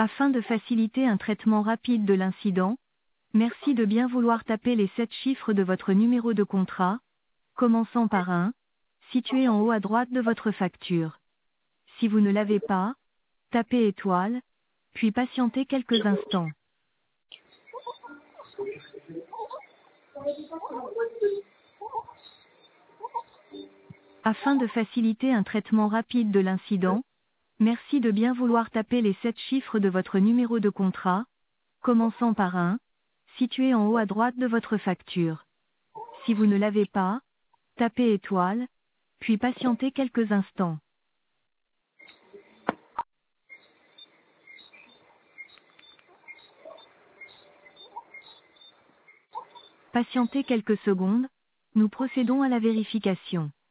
Afin de faciliter un traitement rapide de l'incident, merci de bien vouloir taper les 7 chiffres de votre numéro de contrat, commençant par 1, situé en haut à droite de votre facture. Si vous ne l'avez pas, tapez étoile, puis patientez quelques instants. Afin de faciliter un traitement rapide de l'incident, merci de bien vouloir taper les 7 chiffres de votre numéro de contrat, commençant par 1, situé en haut à droite de votre facture. Si vous ne l'avez pas, tapez étoile, puis patientez quelques instants. Patientez quelques secondes, nous procédons à la vérification.